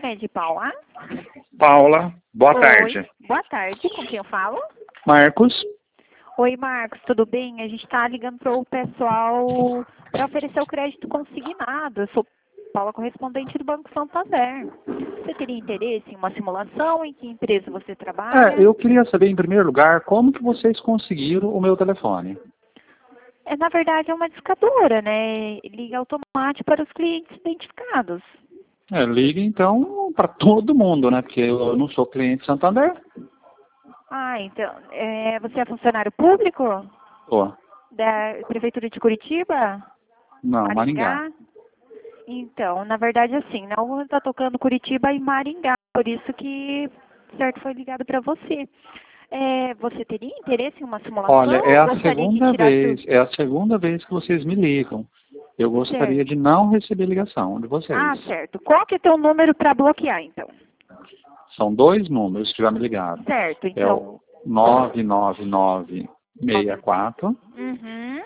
Unimed, Paula. Paula, boa Oi. tarde. Boa tarde, com quem eu falo? Marcos, Oi, Marcos, tudo bem? A gente está ligando para o pessoal para oferecer o crédito consignado. Eu sou Paula, correspondente do Banco Santander. Você teria interesse em uma simulação? Em que empresa você trabalha? eu queria saber em primeiro lugar como que vocês conseguiram o meu telefone. Na verdade, é uma discadora, né? Liga automático para os clientes identificados. Liga então para todo mundo, né? Porque eu não sou cliente Santander. Ah, então, você é funcionário público Pô, da Prefeitura de Curitiba? não, Maringá. Então, na verdade, assim, não está tocando Curitiba e Maringá, por isso que, certo, foi ligado para você. Você teria interesse em uma simulação? Olha, é a Gostaria de segunda tirar vez, é a segunda vez que vocês me ligam. Eu gostaria de não receber ligação de vocês. Ah, certo. Qual que é teu número para bloquear, então? São 2 números que já me ligaram. Certo, É então. o 99964 Uhum.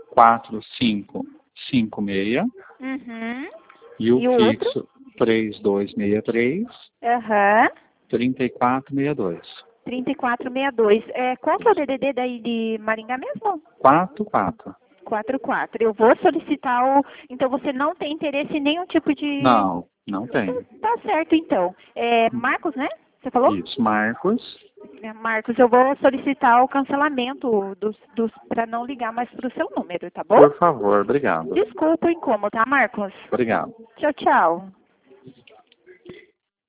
4556 Uhum. e o E o outro? fixo 3263 Aham. 3462. 3462. Qual que é o DDD daí de Maringá mesmo? 44. 44. Eu vou solicitar o... Então, você não tem interesse em nenhum tipo de... Não, não tem. Tá certo, então. Marcos, né? Você falou? Isso, Marcos. Marcos, eu vou solicitar o cancelamento para não ligar mais para o seu número, tá bom? Por favor, obrigado. Desculpa o incômodo, tá, Marcos? Obrigado. Tchau, tchau.